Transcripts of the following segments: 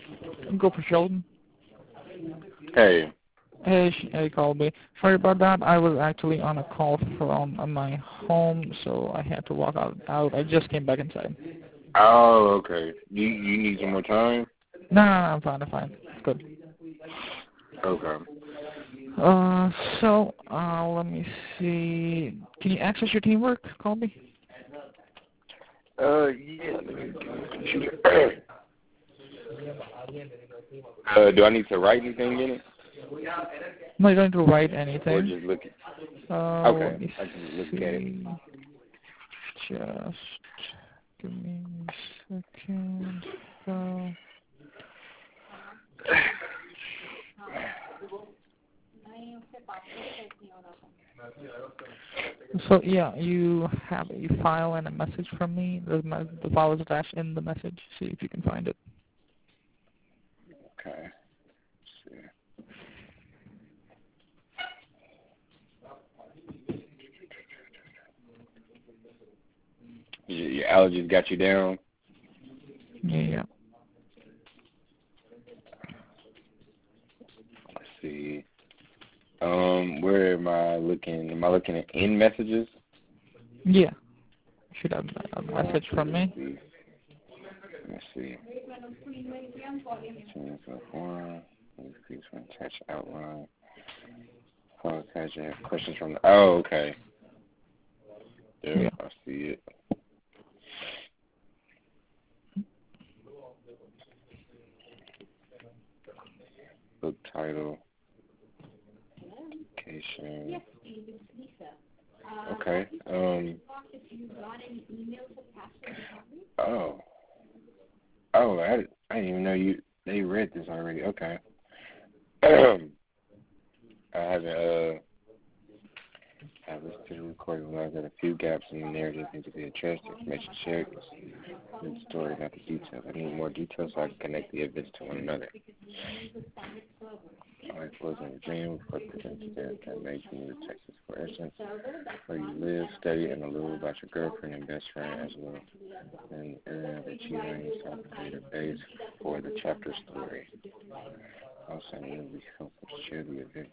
Go for Sheldon. Hey. Hey, Colby. Sorry about that. I was actually on a call from my home, so I had to walk out. I just came back inside. Oh, okay. You need some more time? No, I'm fine. I'm fine. It's good. Okay. Let me see. Can you access your teamwork, Colby? Yeah. Let me get my computer. Do I need to write anything in it? No, you don't need to write anything. Or just look at Okay. I can look at it. Just give me a second. So yeah, you have a file and a message from me. The file is attached in the message. See if you can find it. Okay. Your allergies got you down? Yeah. Let's see. Where am I looking? Am I looking at in messages? Yeah. Should have a message from me. Let's see. Attach outline. Questions from the. Oh, okay. Yeah, I see it. Book title. Location. Okay. Oh. Oh, I didn't even know they read this already. Okay. I haven't I listened to the recording, realized that a few gaps in the narrative need to be addressed, information shared, and the story, not the details. I need more details so I can connect the events to one another. Life was in Virginia before the incident that made you move to Texas, for instance, where you live, study, and a little about your girlfriend and best friend as well. And that you learn yourself a database for the chapter story. Also, it will be helpful to share the events.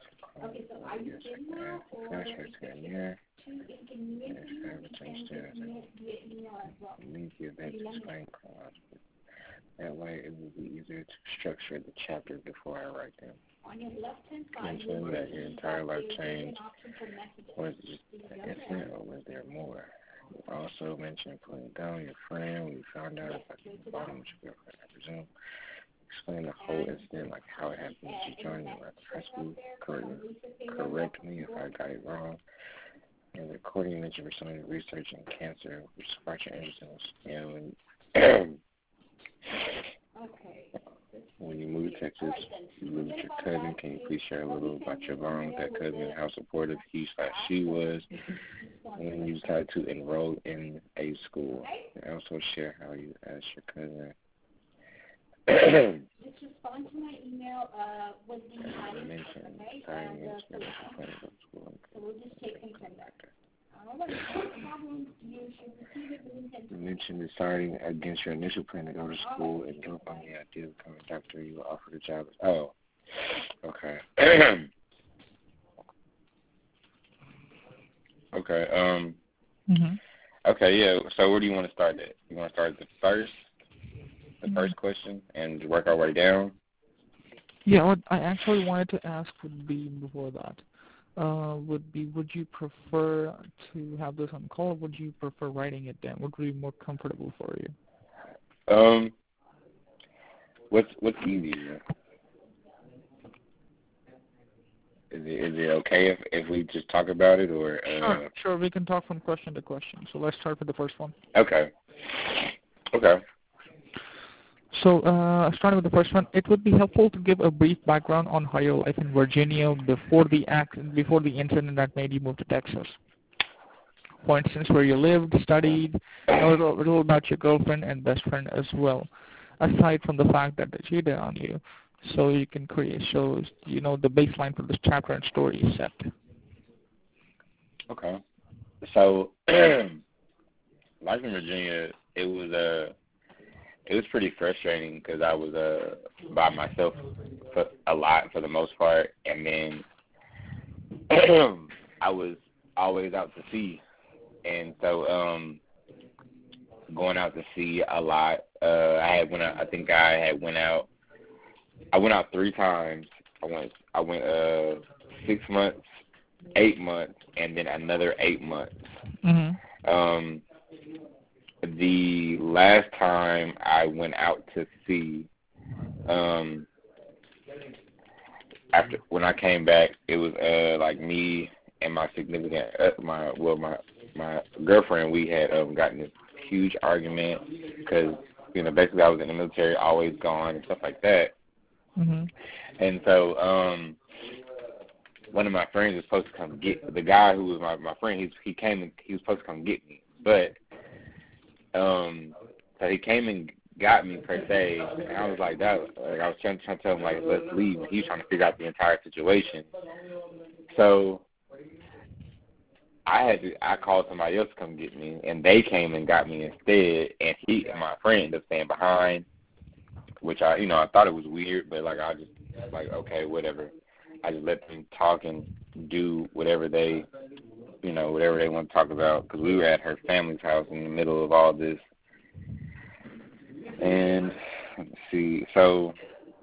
Leave the events explain chronologically. That way, it will be easier to structure the chapter before I write them. Mention that your entire life changed. Was it just an incident, or was there more? Also mention putting down your friend when you found out about the bottom with your girlfriend, I presume. Explain the whole incident, like how it happened. She joined you at high school. Correct me if I got it wrong. And the recording mentioned pursuing research in cancer, which sparked your interest in, when you moved to Texas, you lived with your cousin. Can you please share a little about your bond with that cousin and how supportive he/she was when you decided to enroll in a school? And also share how you asked your cousin. Just respond to my email with the items, okay? So we'll just take them from there. You mentioned deciding against your initial plan to go to school and give up on the idea of becoming a doctor. You were offered a job. Oh, okay. Okay. Okay. Yeah. So where do you want to start at? You want to start at the first question, and work our way down? Yeah. What I actually wanted to ask would be before that. Would you prefer to have this on call, or would you prefer writing it down? What would be more comfortable for you? What's easier? Is it okay if we just talk about it, or? Sure. We can talk from question to question. So let's start with the first one. Okay. So, starting with the first one, it would be helpful to give a brief background on how your life in Virginia before the incident that made you move to Texas. For instance, where you lived, studied, a little about your girlfriend and best friend as well, aside from the fact that they cheated on you. So you can create the baseline for this chapter and story is set. Okay. So, life in Virginia, it was It was pretty frustrating because I was by myself for a lot for the most part, and then I was always out to sea, and so going out to sea a lot. I went out 3 times. I went 6 months, 8 months, and then another 8 months. Mm-hmm. The last time I went out to sea, after when I came back, it was like me and my significant my girlfriend. We had gotten this huge argument because basically I was in the military, always gone and stuff like that. Mm-hmm. And so one of my friends was supposed to come get the guy who was my friend. He came and he was supposed to come get me, but so he came and got me per se, and I was like that. Like I was trying to tell him like let's leave, and he was trying to figure out the entire situation. So I called somebody else to come get me, and they came and got me instead. And he and my friend ended up staying behind, which I thought it was weird, but like I just like okay whatever. I just let them talk and do whatever they want to talk about because we were at her family's house in the middle of all this. And let's see, so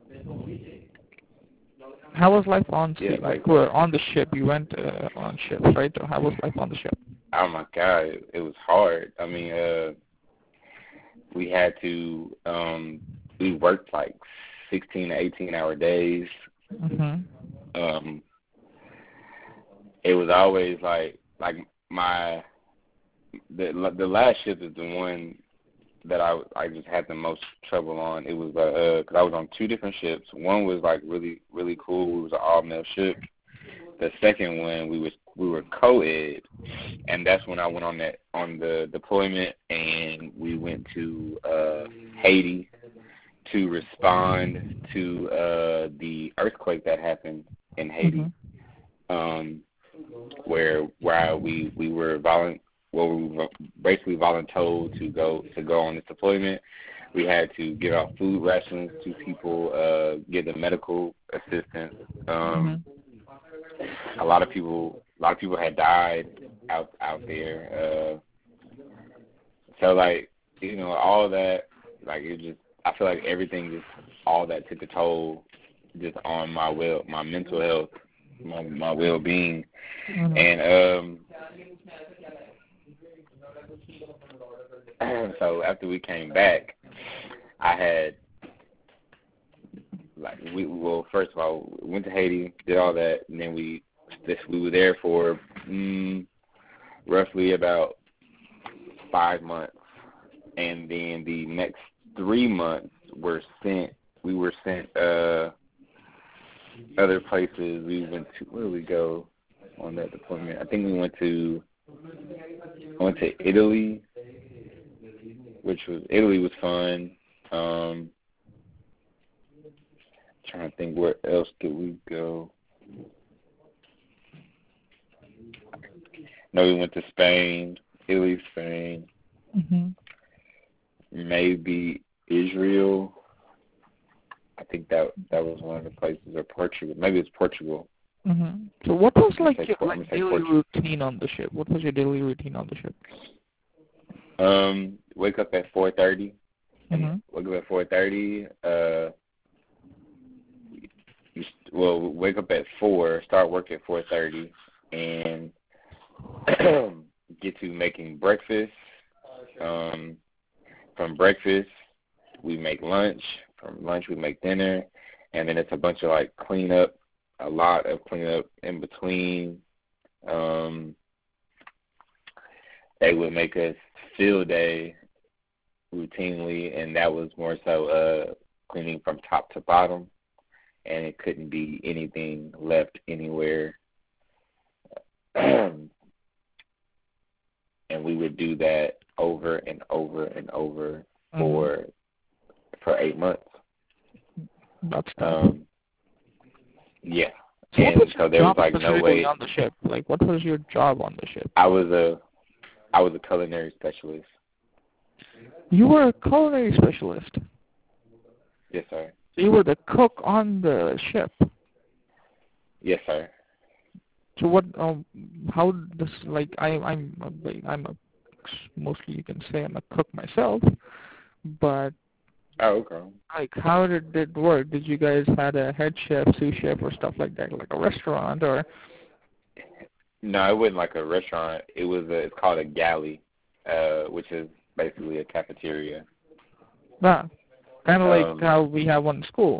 how was life on sea? Yeah. Like, we're on the ship. You went on ships, right? How was life on the ship? Oh my God, it was hard. I mean, we had to we worked like 16 to 18-hour days. Mm-hmm. It was always like the last shift is the one that I just had the most trouble on. It was because I was on 2 different ships. One was like really really cool. It was an all-male ship. The second one we were co-ed, and that's when I went on the deployment, and we went to Haiti to respond to the earthquake that happened in Haiti. Mm-hmm. Where we were basically voluntold to go on this deployment. We had to give out food rations to people, give them medical assistance. A lot of people had died out there. So like all that, like it just I feel like everything just all that took a toll just on my mental health, my well-being. Mm-hmm. And so after we came back, I had first of all we went to Haiti, did all that, and then we were there for roughly about 5 months, and then the next 3 months we were sent other places. We went to where did we go on that deployment? I think we went to Italy, Italy was fun. Trying to think where else did we go. No, we went to Spain, Italy, Spain. Mm-hmm. Maybe Israel. I think that was one of the places, or Portugal. Maybe it's Portugal. Mm-hmm. So what was like your daily routine on the ship? What was your daily routine on the ship? Wake up at 4:30. Mm-hmm. Wake up at 4:30. Wake up at 4. Start work at 4:30, and get to making breakfast. From breakfast, we make lunch. From lunch, we make dinner, and then it's a bunch of like cleanup. A lot of cleanup in between. They would make us field day routinely, and that was more so cleaning from top to bottom, and it couldn't be anything left anywhere. And we would do that over and over and over for 8 months. That's tough. Yeah. So and so there was like no way on the ship. Like, what was your job on the ship? I was a culinary specialist. You were a culinary specialist. Yes, sir. So you were the cook on the ship. Yes, sir. So what? How does I'm mostly you can say I'm a cook myself, but Oh, okay. like how did it work? Did you guys had a head chef, sous chef, or stuff like that, like a restaurant, or? No, it wasn't like a restaurant. It's called a galley, which is basically a cafeteria. Kind of like how we have one in school.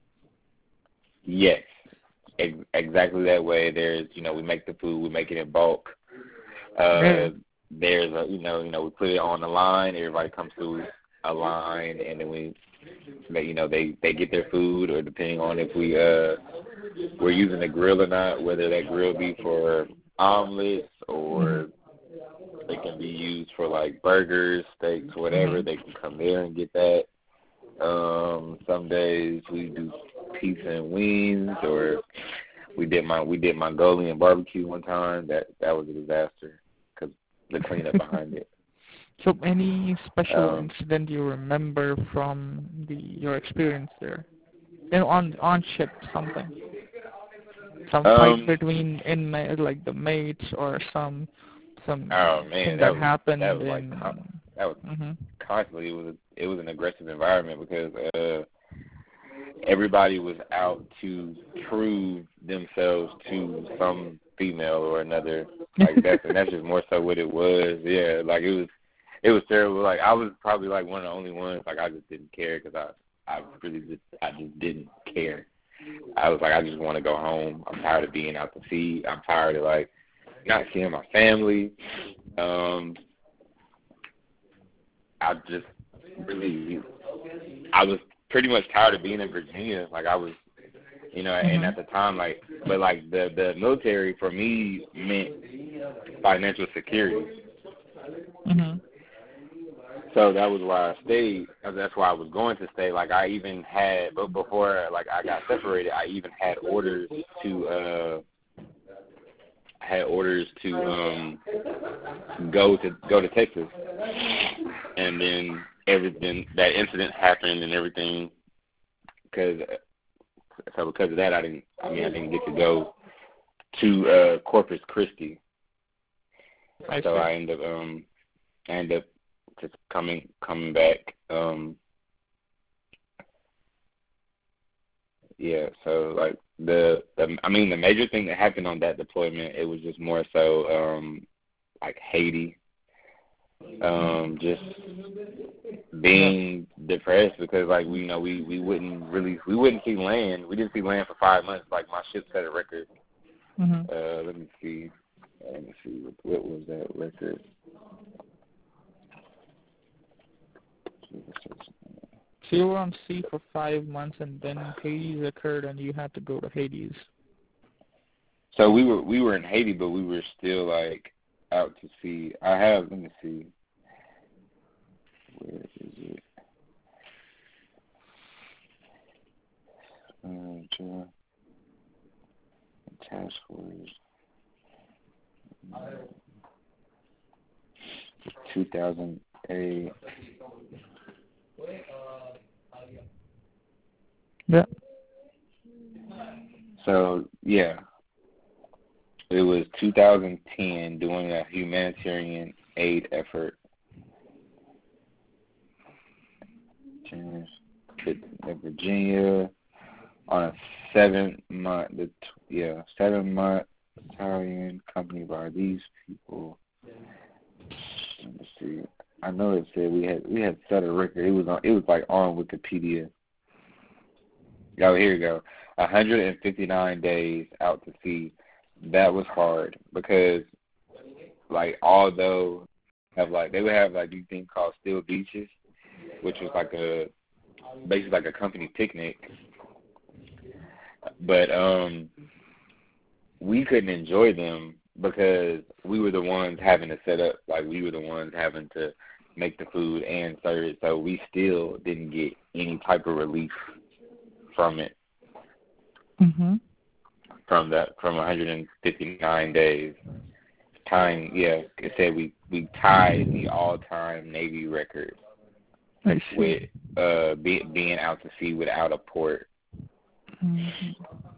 Yes, exactly that way. There's, we make the food, we make it in bulk. There's a, we put it on the line. Everybody comes through a line, and then they get their food, or depending on if we're using a grill or not, whether that grill be for omelets or it can be used for like burgers, steaks, whatever. They can come there and get that. Some days we do pizza and wings, or we did Mongolian barbecue one time. That was a disaster because the cleanup behind it. So any special incident you remember from your experience there? On ship, something. Some fight between inmates, like the mates, or some thing that happened. That was constantly. It was an aggressive environment because everybody was out to prove themselves to some female or another. Like that's just more so what it was. Yeah, like it was terrible. Like I was probably like one of the only ones. Like I just didn't care because I just didn't care. I was like, I just want to go home. I'm tired of being out to sea. I'm tired of like not seeing my family. I was pretty much tired of being in Virginia. Like I was, and at the time, like, but like the military for me meant financial security. So that was why I stayed. That's why I was going to stay. Like I even had, but before like I got separated, I even had orders to go to Texas, and then that incident happened and everything. Because of that, I didn't get to go to Corpus Christi. So I ended up just coming back. So like the major thing that happened on that deployment, it was just more so like Haiti. Just being depressed because like we wouldn't see land. We didn't see land for 5 months. Like my ship set a record. Let me see what was that record. So you were on sea for 5 months, and then Hades occurred, and you had to go to Hades. So we were in Haiti, but we were still like out to sea. Let me see. Where is it? Task Force. 2008. Yeah. So yeah, it was 2010 doing a humanitarian aid effort. At Virginia on a 7-month Italian company by these people. Let me see. I know it said we had set a record. It was like on Wikipedia. Oh, here you go. 159 days out to sea. That was hard because like although they would have like these things called still beaches, which was basically like a company picnic. But we couldn't enjoy them because we were the ones having to set up, like we were the ones having to make the food and serve it, so we still didn't get any type of relief from it. From 159 days. tying. Yeah, it said we tied the all-time Navy record with being out to sea without a port. Mm-hmm.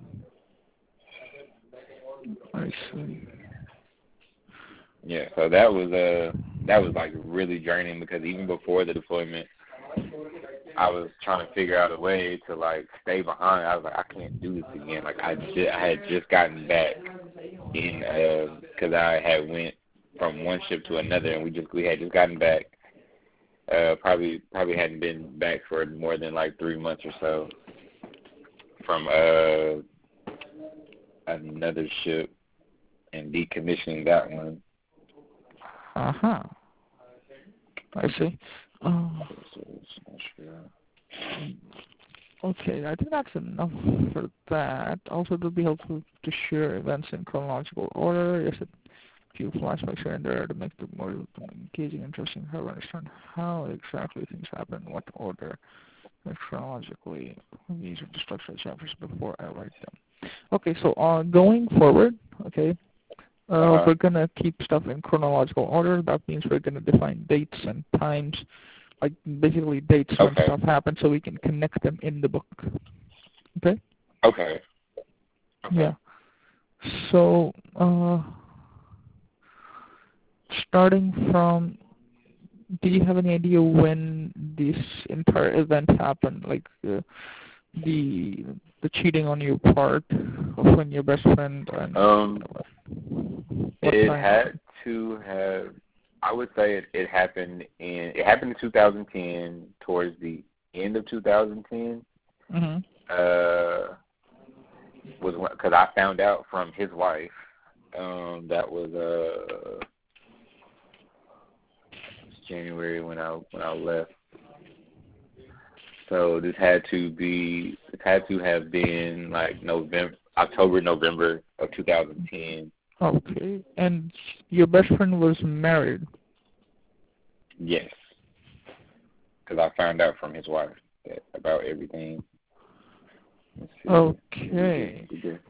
I see. Yeah, so that was like really draining, because even before the deployment, I was trying to figure out a way to like stay behind. I was like, I can't do this again. Like I had just gotten back because I had went from one ship to another, and we had just gotten back. Probably hadn't been back for more than like 3 months or so from another ship and decommissioning that one. Uh-huh. I see. Okay, I think that's enough for that. Also, it would be helpful to share events in chronological order. Yes, a few flashbacks here and there to make the more engaging, interesting. How to understand how exactly things happen, what order, chronologically. These are the structural chapters before I write them. Okay, so going forward, okay, we're going to keep stuff in chronological order. That means we're going to define dates and times, like basically dates when stuff happens, so we can connect them in the book. Okay? Okay. Yeah. So, starting from, do you have any idea when this entire event happened? Like the cheating on your part of when your best friend and it had to have. I would say it happened in 2010, towards the end of 2010. Mm-hmm. Was because I found out from his wife. That was January when I left. So this had to have been like October, November of 2010. Okay. And your best friend was married? Yes. Because I found out from his wife about everything. Okay.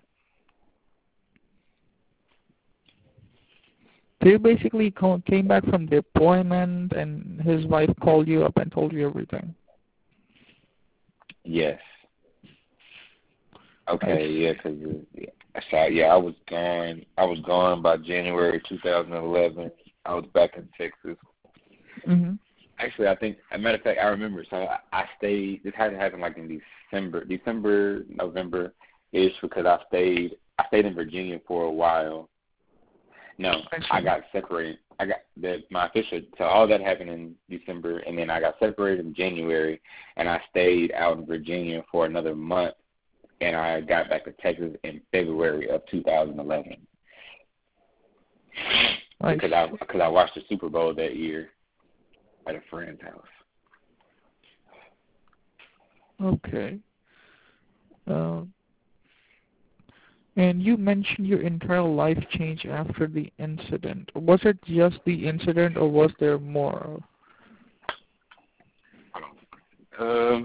They basically came back from deployment, and his wife called you up and told you everything. Yes. Okay. Yeah. Because I was gone. I was gone by January 2011. I was back in Texas. Mhm. Actually, I think, as a matter of fact, I remember. So I stayed. This had to happen like in December, November-ish, because I stayed in Virginia for a while. No, I got separated. So all that happened in December, and then I got separated in January, and I stayed out in Virginia for another month, and I got back to Texas in February of 2011. Nice. Because I watched the Super Bowl that year at a friend's house. Okay. And you mentioned your entire life changed after the incident. Was it just the incident, or was there more? I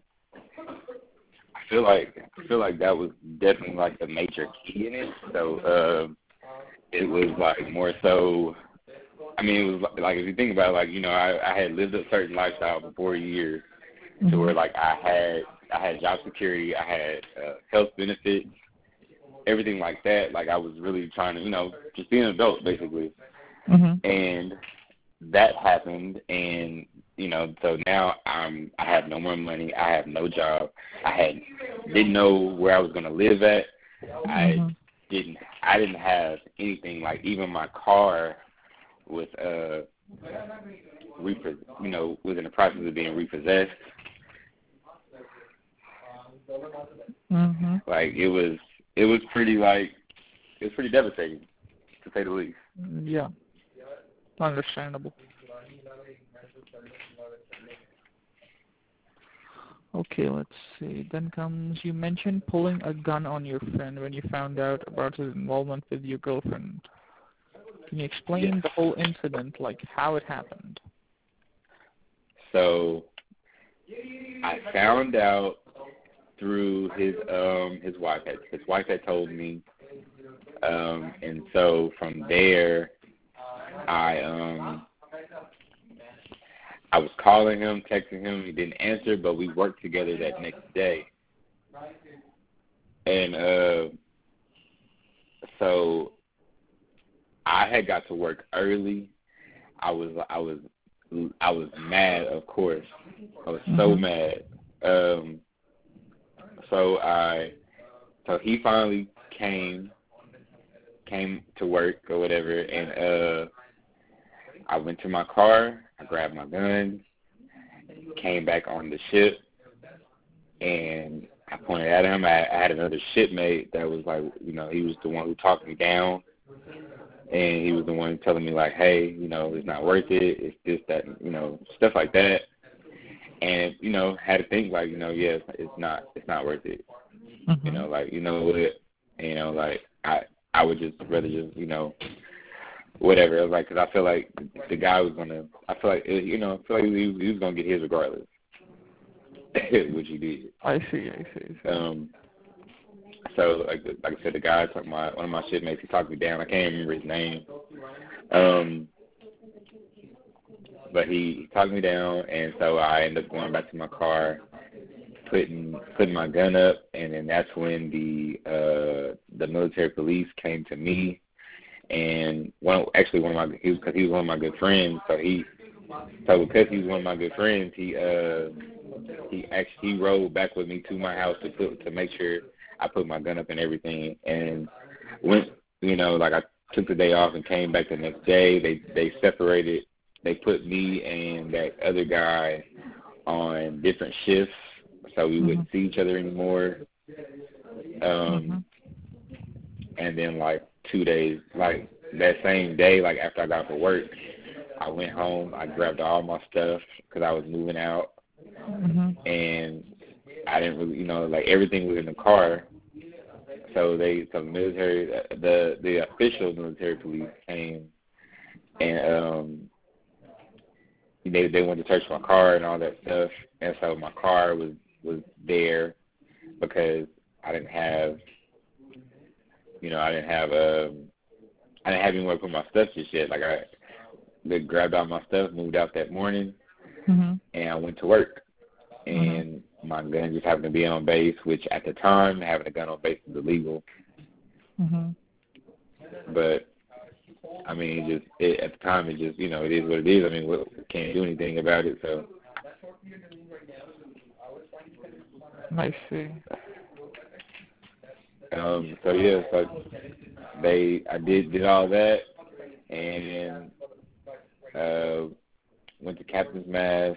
feel like that was definitely like the major key in it. So it was like more so. I mean, it was like, if you think about it, like, you know, I had lived a certain lifestyle for 4 years, to where like I had job security, I had health benefits, everything like that. Like I was really trying to, you know, just be an adult basically. And that happened, and you know, so now I have no more money. I have no job. I didn't know where I was going to live at. I didn't have anything. Like even my car was was in the process of being repossessed. Like it was pretty devastating, to say the least. Yeah. Understandable. Okay, let's see. Then comes, you mentioned pulling a gun on your friend when you found out about his involvement with your girlfriend. Can you explain the whole incident, like how it happened? So I found out through his wife. His wife had told me, and so from there I was calling him, texting him. He didn't answer, but we worked together that next day. And so I had got to work early. I was mad, of course. I was so mad. So he finally came to work or whatever, and I went to my car. I grabbed my gun, came back on the ship, and I pointed at him. I had another shipmate that was like, you know, he was the one who talked me down, and he was the one telling me like, hey, you know, it's not worth it. It's this, that, you know, stuff like that. And, you know, had to think like, you know, yes, it's not worth it. You know, like, you know what, you know, like I would just rather just, you know, whatever. Like, because I feel like the guy was gonna. I feel like he was gonna get his regardless, which he did. I see. So like I said, the guy took one of my shipmates. He talked me down. I can't remember his name. But he talked me down, and so I ended up going back to my car, putting my gun up, and then that's when the military police came to me. And he was one of my good friends. So because he was one of my good friends, he rode back with me to my house to make sure I put my gun up and everything. And when, you know, like I took the day off and came back the next day, they separated. They put me and that other guy on different shifts, so we wouldn't see each other anymore. And then like 2 days, like that same day, like after I got off of work, I went home. I grabbed all my stuff because I was moving out, and I didn't really, you know, like everything was in the car. So the official military police came, and they wanted to search my car and all that stuff. And so my car was there because I didn't have anywhere to put my stuff just yet. Like they grabbed all my stuff, moved out that morning, and I went to work. And my gun just happened to be on base, which at the time having a gun on base was illegal. But I mean, at the time it just, you know, it is what it is. I mean, we can't do anything about it. So I see. So yeah, so I did all that, and went to Captain's Mass.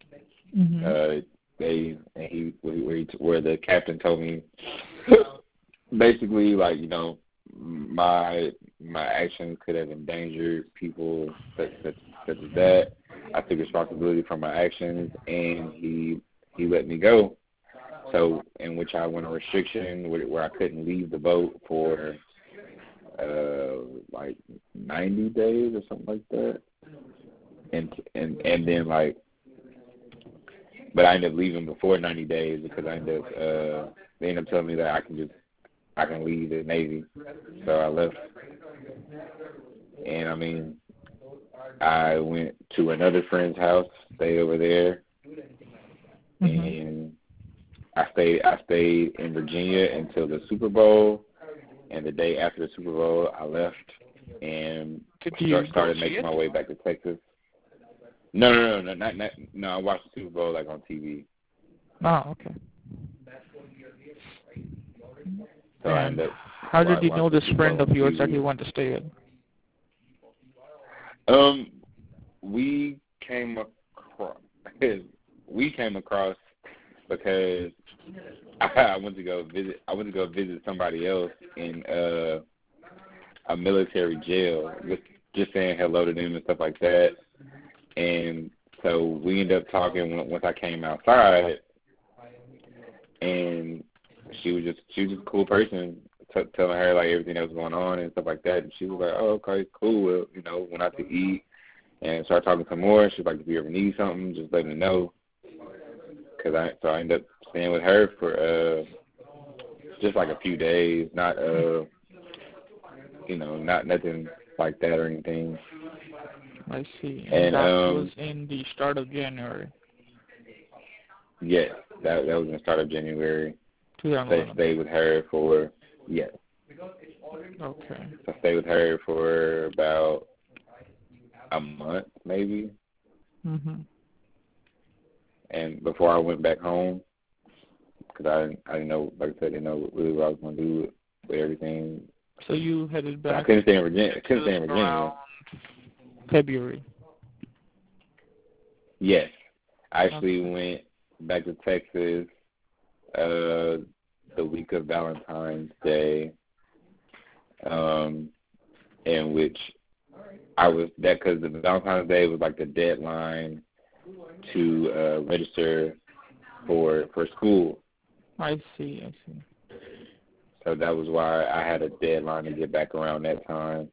Where the captain told me basically, like, you know, my actions could have endangered people such as that. I took responsibility for my actions, and he let me go. So, in which I went on restriction where I couldn't leave the boat for like 90 days or something like that. And then like, but I ended up leaving before 90 days because they ended up telling me that I can leave the Navy. So I left. And I mean, I went to another friend's house, stayed over there, and I stayed in Virginia until the Super Bowl, and the day after the Super Bowl, I left and started making my way back to Texas. No, I watched the Super Bowl like on TV. Oh, okay. So I ended up. How did you know this friend of yours that you want to stay in? We came across because I went to go visit somebody else in a military jail, just saying hello to them and stuff like that. And so we ended up talking once I came outside, and she was just a cool person, telling her like everything that was going on and stuff like that. And she was like, "Oh, okay, cool. Well, you know, went out to eat and started talking some more. She was like, if you ever need something, just let me know." So I ended up staying with her for just like a few days, not not nothing like that or anything. I see. And that was in the start of January. Yes, that was in the start of January. 2011. I stayed with her for, yes. Okay. I stayed with her for about a month, maybe. Mhm. And before I went back home, because I didn't know, like I said, I didn't know really what I was going to do with everything. So you headed back. I couldn't stay in Virginia. Around February. Yes, I actually went back to Texas the week of Valentine's Day, in which I was that because the Valentine's Day was like the deadline to register for school. I see. So that was why I had a deadline to get back around that time.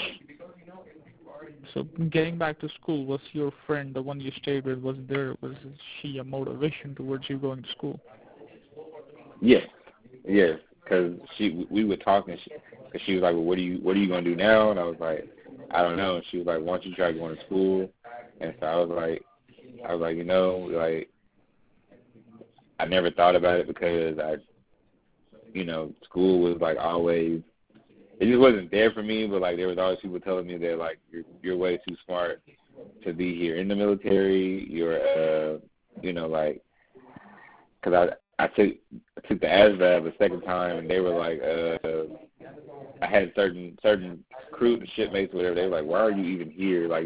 So getting back to school, was your friend, the one you stayed with, was she a motivation towards you going to school? Yes, because we were talking, because she was like, well, what are you going to do now? And I was like, I don't know. And she was like, why don't you try going to school? And so I was like, I never thought about it because school was like always, it just wasn't there for me, but like there was always people telling me that like you're way too smart to be here in the military. You're because I took the ASVAB a second time, and they were like I had certain crew and shipmates, whatever. They were like, why are you even here? Like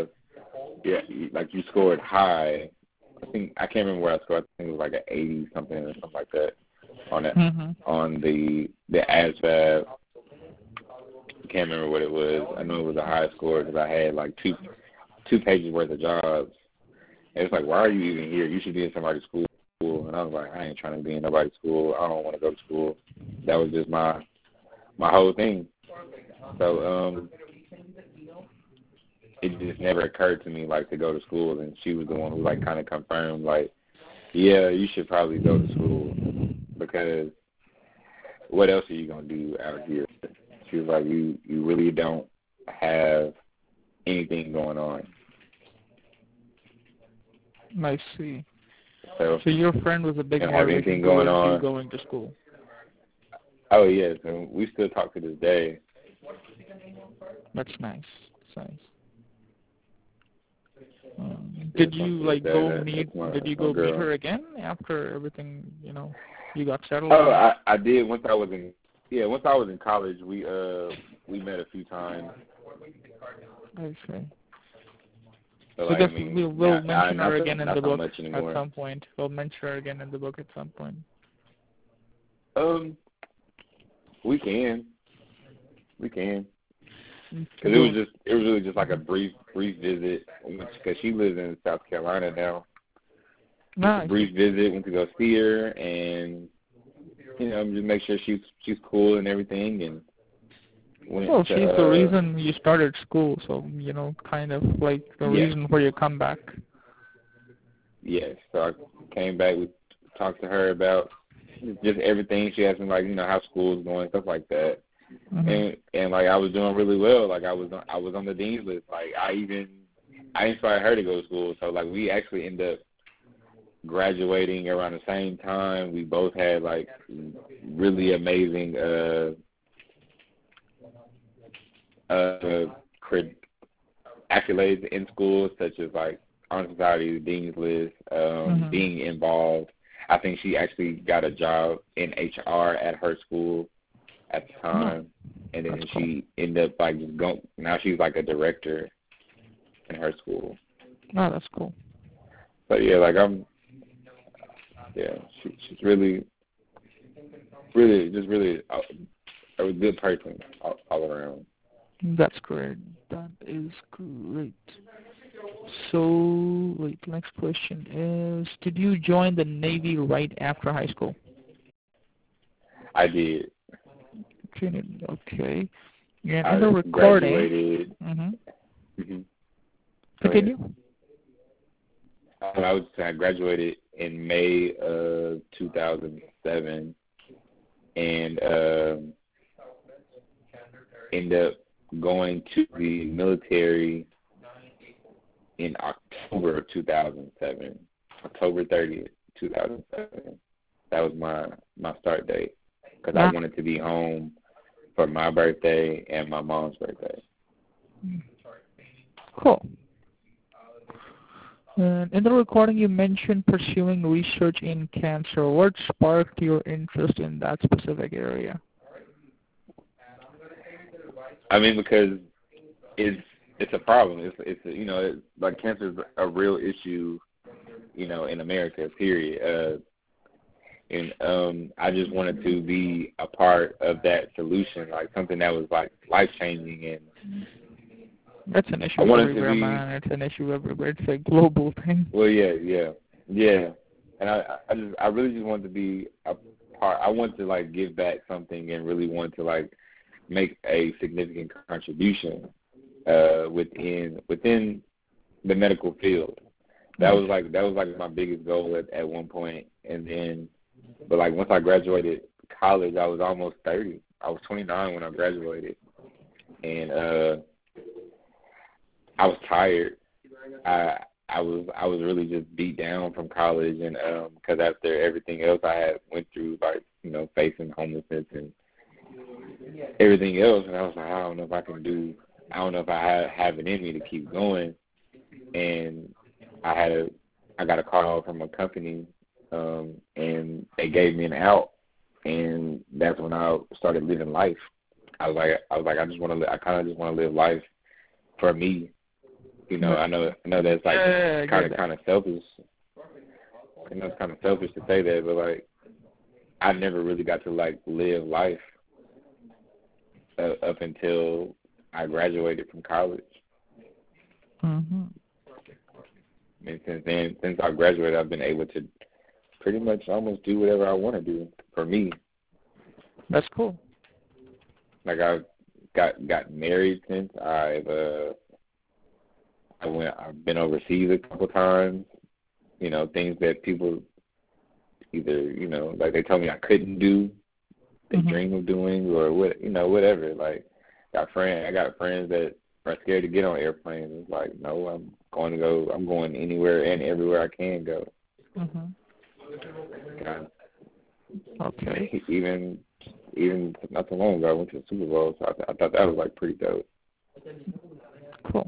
you scored high. I can't remember what I scored. I think it was like an 80 something or something like that on that on the ASVAB. I can't remember what it was. I know it was a high score because I had like two pages worth of jobs. And it's like, why are you even here? You should be in somebody's school. And I was like, I ain't trying to be in nobody's school. I don't want to go to school. That was just my whole thing. So it just never occurred to me like to go to school. And she was the one who like kind of confirmed like, yeah, you should probably go to school because what else are you gonna do out here? She was like, you really don't have anything going on. I see. So your friend was a big motivation going towards on. you going to school. Oh yes, and we still talk to this day. That's nice. Did you like go meet? Did you go meet her again after everything? You got settled. Oh, I did once I was in college. We met a few times. I see. So I guess we'll mention her again in the book at some point. We'll mention her again in the book at some point. We can. Because it was really just like a brief visit because she lives in South Carolina now. Nice. A brief visit, went to go see her, and just make sure she's cool and everything. And well, she's the reason you started school, so kind of like the reason for your comeback. Yes. So I came back. We talked to her about just everything. She asked me like how school's going, stuff like that. Mm-hmm. And like I was doing really well. Like I was on the dean's list. Like I inspired her to go to school. So like we actually ended up graduating around the same time. We both had like really amazing accolades in school, such as like Honor Society, Dean's List, being involved. I think she actually got a job in HR at her school at the time, and then she ended up like just going. Now she's like a director in her school. Oh, that's cool. But yeah, like she's really a good person all around. That's great. That is great. So, wait, next question is, did you join the Navy right after high school? I did. Okay. Yeah, in the recording. Graduated. Continue. I graduated in May of 2007, and ended up going to the military in October of 2007, October 30th, 2007. That was my start date because I wanted to be home for my birthday and my mom's birthday. Cool. And in the recording, you mentioned pursuing research in cancer. What sparked your interest in that specific area? I mean, because it's a problem. It's like cancer is a real issue, in America. Period. And I just wanted to be a part of that solution, like something that was like life changing. And that's an issue everywhere, man. It's an issue everywhere. It's a global thing. Well, yeah. And I really just wanted to be a part. I wanted to like give back something, and really wanted to like make a significant contribution within the medical field. That was like my biggest goal at one point. And then, but like once I graduated college, I was almost 30. I was 29 when I graduated, and I was tired. I was really just beat down from college, and because after everything else I had went through, like facing homelessness and everything else, and I was like, I don't know if I have it in me to keep going. And I got a call from a company, and they gave me an out, and that's when I started living life. I was like, I kind of just want to live life for me. I know that's like kind of selfish. It's kind of selfish to say that, but like I never really got to like live life up until I graduated from college. Mm-hmm. And since I graduated, I've been able to pretty much almost do whatever I want to do for me. That's cool. Like I've got married since I've been overseas a couple times. Things that people either like they told me I couldn't do, they dream of doing, or whatever. Like I got friends that are scared to get on airplanes. It's like, no, I'm going anywhere and everywhere I can go. Mm-hmm. Okay. Even not too long ago, I went to the Super Bowl, so I thought that was like pretty dope. Cool.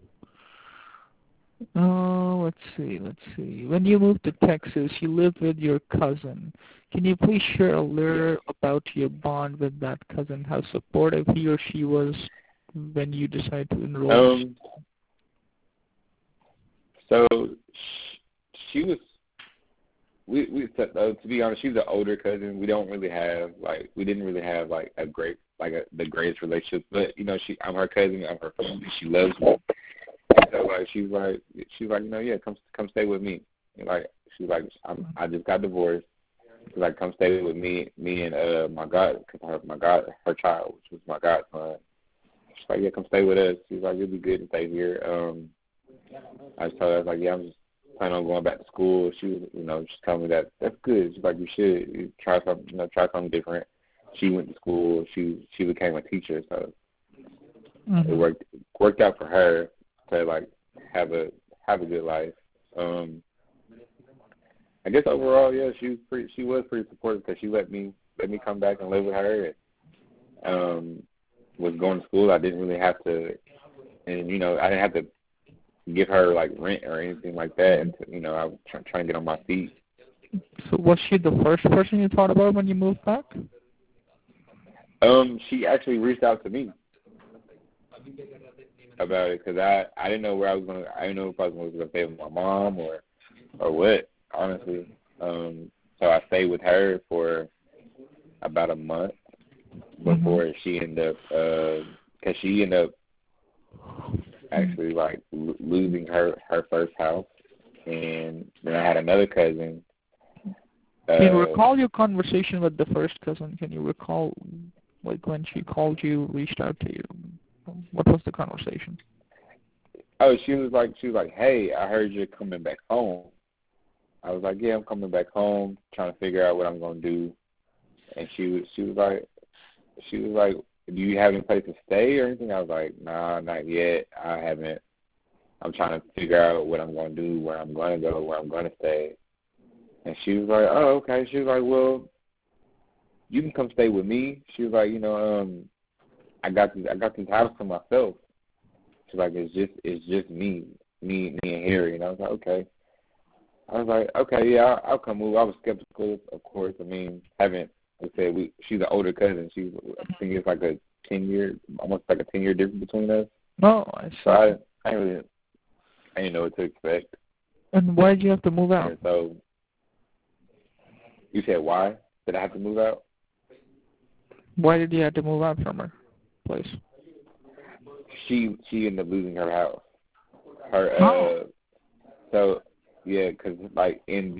Let's see. When you moved to Texas, you lived with your cousin. Can you please share a little about your bond with that cousin? How supportive he or she was when you decided to enroll? So she was. To be honest, she's an older cousin. We didn't really have the greatest relationship. But I'm her cousin. I'm her family. She loves me. So like she's like yeah, come stay with me. And like she's like I just got divorced. She's like, come stay with me and her child, which was my godson. She's like, yeah, come stay with us. She's like, it'd be good to stay here. I just told her, I was like, yeah, I'm just planning on going back to school. She was, just telling me that's good. She's like, you should try something different. She went to school. She became a teacher, so it worked out for her to like have a good life. I guess overall, yeah, she was pretty supportive because she let me come back and live with her. And was going to school. I didn't really have to, and I didn't have to give her like rent or anything like that. And I was trying to get on my feet. So was she the first person you thought about when you moved back? She actually reached out to me about it because I didn't know where I was going. I didn't know if I was going to stay with my mom or what, honestly. So I stayed with her for about a month before she ended up, because she ended up actually like losing her first house, and then I had another cousin. Can you recall your conversation with the first cousin? Can you recall like when she called you, reached out to you? What was the conversation? Oh, she was like, hey, I heard you're coming back home. I was like, yeah, I'm coming back home, trying to figure out what I'm gonna do. And she was like, do you have any place to stay or anything? I was like, nah, not yet. I haven't I'm trying to figure out what I'm going to do, where I'm going to go, where I'm going to stay. And she was like, oh, okay. She was like, well, you can come stay with me. She was like, I got this house for myself. She's like, it's just me and Harry. And I was like, okay. I was like, okay, yeah, I'll come move. I was skeptical, of course. I mean, she's an older cousin. I think it's like a 10-year, almost like a 10-year difference between us. Oh, I see. So I didn't know what to expect. And why did you have to move out? And so, you said why did I have to move out? Why did you have to move out from her place? She ended up losing her house. So yeah, because like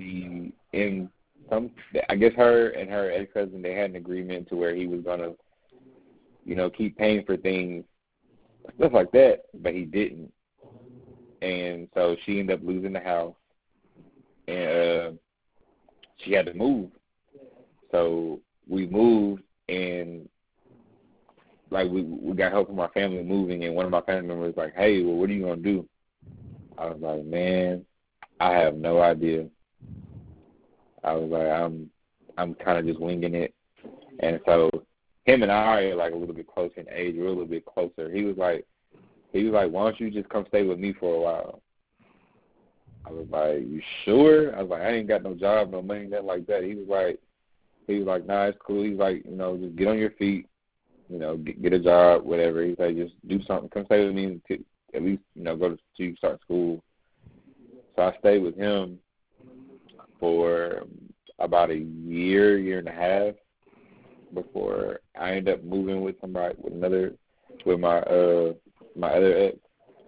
I guess her and her ex-husband, they had an agreement to where he was gonna, keep paying for things, stuff like that, but he didn't, and so she ended up losing the house, and she had to move. So we moved, and like we got help from our family moving, and one of my family members was like, hey, well, what are you gonna do? I was like, man, I have no idea. I was like, I'm kind of just winging it. And so him and I are like a little bit closer in age. We're a little bit closer. He was like, why don't you just come stay with me for a while? I was like, you sure? I was like, I ain't got no job, no money, nothing like that. He was like, nah, it's cool. He's like, just get on your feet, get a job, whatever. He's like, just do something. Come stay with me at least, go to start school. So I stayed with him for about a year and a half before I ended up moving with somebody, with my other ex,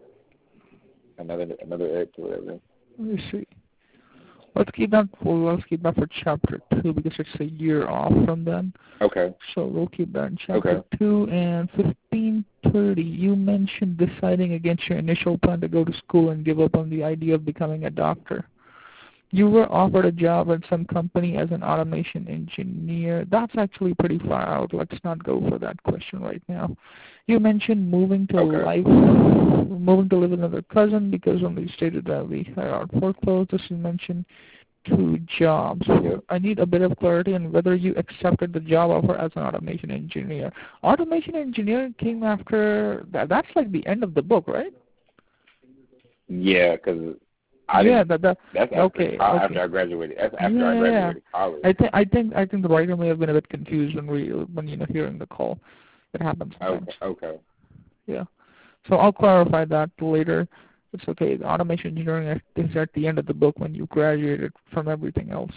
another ex or whatever. Let me see. Let's keep that for chapter 2 because it's a year off from then. Okay. So we'll keep that in chapter 2 and 1530. You mentioned deciding against your initial plan to go to school and give up on the idea of becoming a doctor. You were offered a job at some company as an automation engineer. That's actually pretty far out. Let's not go for that question right now. You mentioned moving to live with another cousin because when we stated that we had our foreclosed, you mentioned 2 jobs. Yep. I need a bit of clarity on whether you accepted the job offer as an automation engineer. Automation engineer came after that. That's like the end of the book, right? Yeah, because that's after I graduated. That's after I graduated college. I think the writer may have been a bit confused when hearing the call. It happens sometimes. Okay. Yeah. So I'll clarify that later. It's okay. The automation engineering is at the end of the book when you graduated from everything else.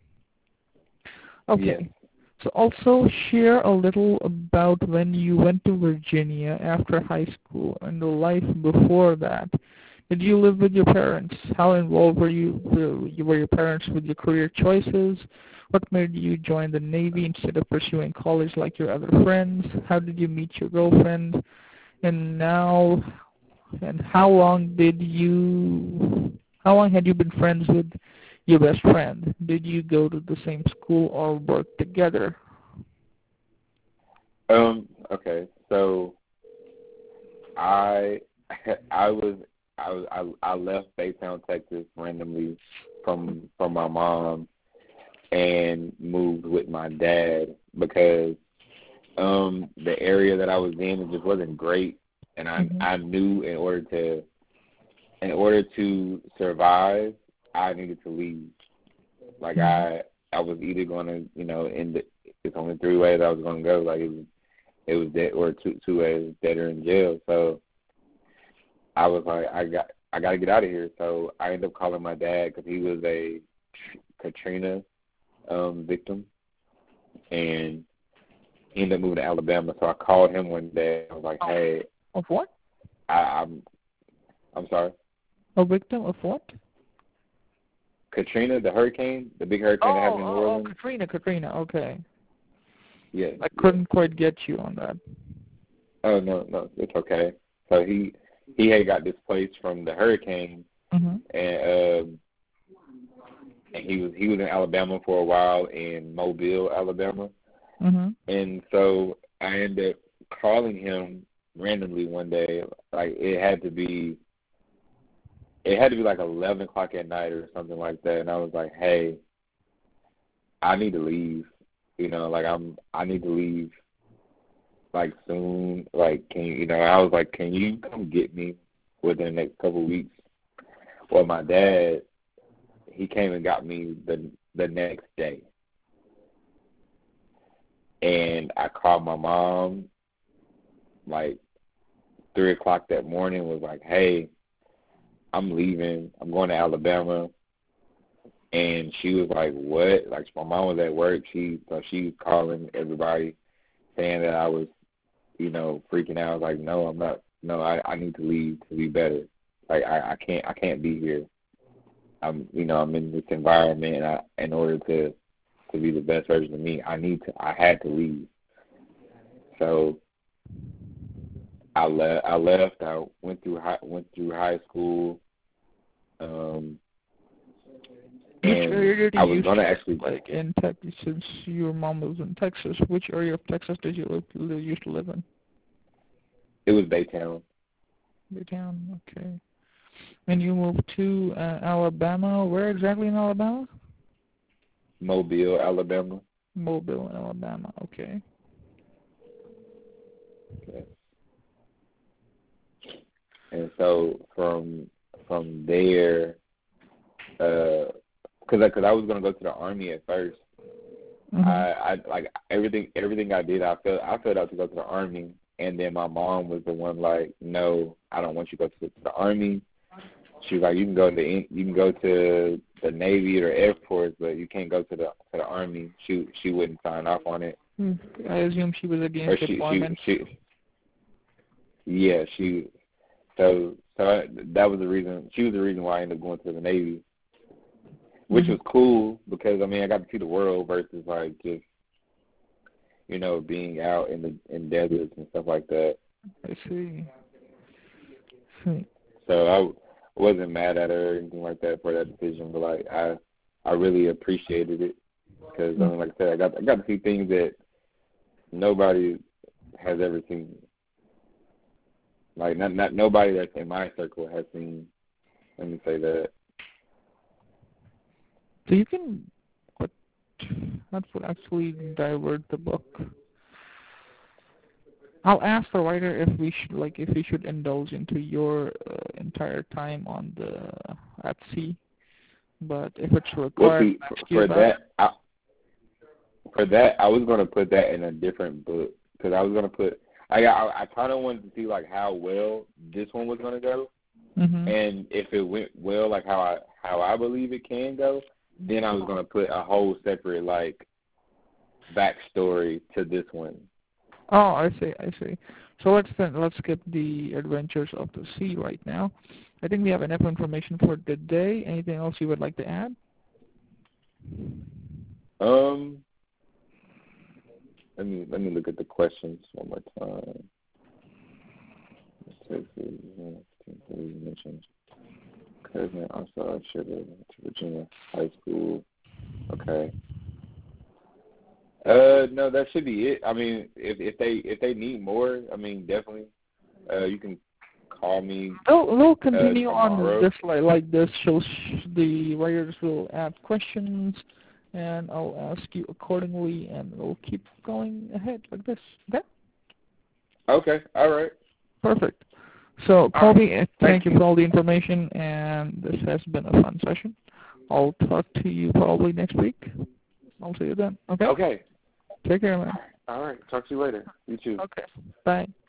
Okay. Yeah. So also share a little about when you went to Virginia after high school and the life before that. Did you live with your parents? How involved were your parents with your career choices? What made you join the Navy instead of pursuing college like your other friends? How did you meet your girlfriend? And how long had you been friends with your best friend? Did you go to the same school or work together? Okay. So I left Baytown, Texas randomly from my mom and moved with my dad because the area that I was in, it just wasn't great, and I knew in order to survive, I needed to leave. Like I was either going to, it's only 3 ways I was going to go. Like it was dead, or 2 ways, dead or in jail. So I was like, I got to get out of here. So I ended up calling my dad because he was a Katrina victim, and he ended up moving to Alabama. So I called him one day. I was like, hey. Of what? I'm sorry? A victim of what? Katrina, the hurricane, the big hurricane that happened in New Orleans. Katrina, okay. Yes. I couldn't quite get you on that. Oh, no, it's okay. So he had got displaced from the hurricane, and he was in Alabama for a while, in Mobile, Alabama. And so I ended up calling him randomly one day. Like it had to be it had to be like 11 o'clock at night or something like that, and I was like, hey, I need to leave. You know, like I need to leave like soon. Like, I was like, can you come get me within the next couple of weeks? Well, my dad, he came and got me the next day. And I called my mom like 3 o'clock that morning, was like, hey, I'm leaving. I'm going to Alabama. And she was like, what? Like, my mom was at work. She was calling everybody saying that I was, freaking out. I was like, no, I'm not. No, I need to leave to be better. Like, I can't be here. I'm in this environment, and in order to be the best version of me, I had to leave. So I left. I went through high school. Which area did I was gonna actually, like in Texas, since your mom was in Texas? Which area of Texas did you used to live in? It was Baytown. Baytown, okay. And you moved to Alabama. Where exactly in Alabama? Mobile, Alabama. Mobile, Alabama. Okay. Okay. And so from there, because I was gonna go to the Army at first. Mm-hmm. I like everything I did. I filled out to go to the Army, and then my mom was the one like, no, I don't want you to go to the Army. She was like, you can go to the Navy or Air Force, but you can't go to the Army. She wouldn't sign off on it. I assume she was against deployment. So that was the reason. She was the reason why I ended up going to the Navy, which was cool because I got to see the world versus like just being out in deserts and stuff like that. I see. So I wasn't mad at her or anything like that for that decision, but like I really appreciated it because like I said, I got to see things that nobody has ever seen. Like not nobody that's in my circle has seen. Let me say that. So you can, but that would actually divert the book. I'll ask the writer if we should indulge into your entire time on at sea, but if it's required, for that I was gonna put that in a different book because I was gonna put. I kind of wanted to see like how well this one was gonna go, and if it went well, like how I believe it can go, then I was gonna put a whole separate like backstory to this one. Oh, I see. So let's skip the adventures of the sea right now. I think we have enough information for today. Anything else you would like to add? Let me look at the questions one more time. Mentioned cousin also should have to Virginia High School. Okay. No, that should be it. If they need more, definitely. You can call me. We'll continue tomorrow. on this like this. The writers will add questions, and I'll ask you accordingly, and we'll keep going ahead like this. Okay? Okay. All right. Perfect. So, Colby, thank you you for all the information, and this has been a fun session. I'll talk to you probably next week. I'll see you then. Okay? Okay. Take care, man. All right. Talk to you later. You too. Okay. Bye.